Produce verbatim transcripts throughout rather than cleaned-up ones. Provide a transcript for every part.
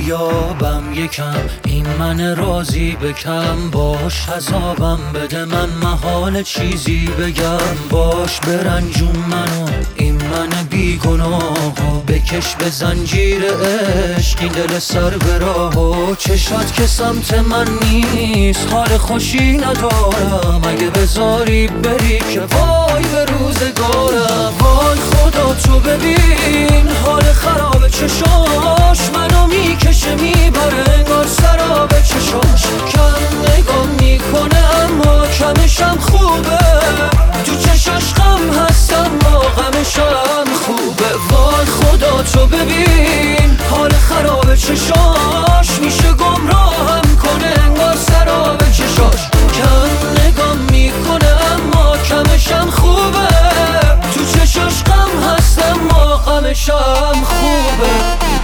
دریابم یکم، این من راضی بکم. باش عذابم بده من محال چیزی بگم. باش برنجون منو این من بیگناهو، بکش به زنجیر عشق این دل سر به راهو. چشات که سمت من نیست حال خوشی ندارم، اگه بذاری بری که وای به روزگارم. وای خدا تو ببین حال خراب چشاش، منو میکشه میبره انگار سراب چشاش. کم نگاه میکنه اما کمشم خوبه، تو چشاش غم هست اما غمشم خوبه. وای خدا تو ببین حال خراب چشاش، میشه گمراهم کنه انگار سراب چشاش. کم نگاه میکنه اما کمشم خوبه، تو چشاش غم هست اما غمشم خوبه.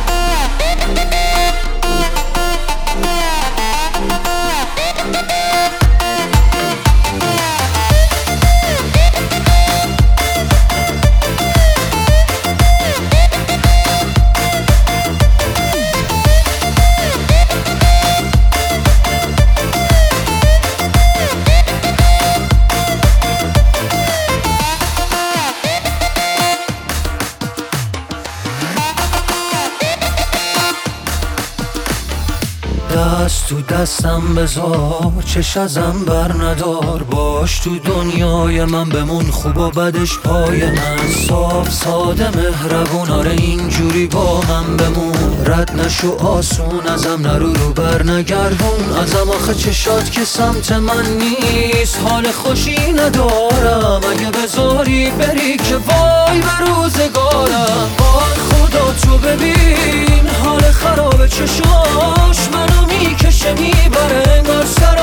دست تو دستم بذار، چش ازم بر ندار. باش تو دنیای من بمون، خوب و بدش پای من. صاف ساده مهربون، آره اینجوری با من بمون. رد نشو آسون ازم، نرو رو بر نگردون ازم. آخه چشات که سمت من نیست حال خوشی ندارم، اگه بذاری بری که وای به روزگارم. وای خدا تو ببین حال خراب چشاش، منو میکشه میبره انگار سر